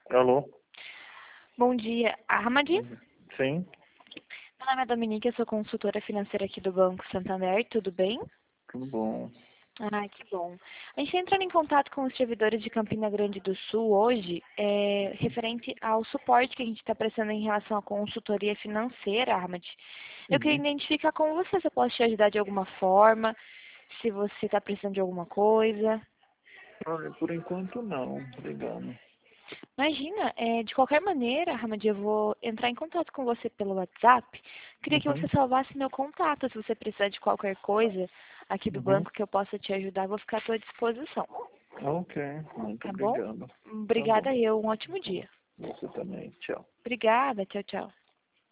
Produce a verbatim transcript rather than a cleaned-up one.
Alô? Bom dia, Ahmad. Sim, Meu nome é Dominique, eu sou consultora financeira aqui do Banco Santander, tudo bem? tudo bom. Ah, que bom. A gente está entrando em contato com os servidores de Campina Grande do Sul hoje, é, referente ao suporte que a gente está prestando em relação à consultoria financeira, Ahmad. Eu queria Uhum. identificar com você se eu posso te ajudar de alguma forma, se você está precisando de alguma coisa. Olha, por enquanto não, obrigado. Imagina, é, de qualquer maneira, Hamad, eu vou entrar em contato com você pelo WhatsApp. Queria que você Uhum. salvasse meu contato. Se você precisar de qualquer coisa aqui do Uhum. banco que eu possa te ajudar, eu vou ficar à tua disposição. Ok, muito Tá bom? obrigado. Tá bom. Obrigada eu. Um ótimo dia. Você também, tchau. Obrigada. Tchau, tchau.